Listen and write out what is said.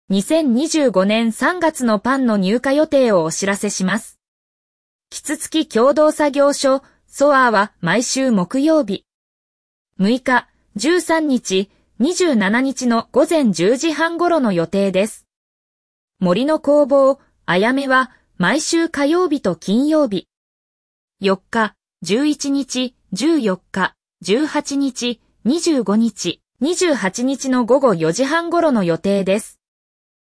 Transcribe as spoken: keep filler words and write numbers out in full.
にせんにじゅうごねんさんがつのパンの入荷予定をお知らせします。キツツキ共同作業所、ソアーは毎週木曜日。むいか、じゅうさんにち、にじゅうしちにちのごぜんじゅうじはん頃の予定です。森の工房、あやめは毎週火曜日と金曜日。よっか、じゅういちにち、じゅうよっか、じゅうはちにち、にじゅうごにち、にじゅうはちにちのごごよじはん頃の予定です。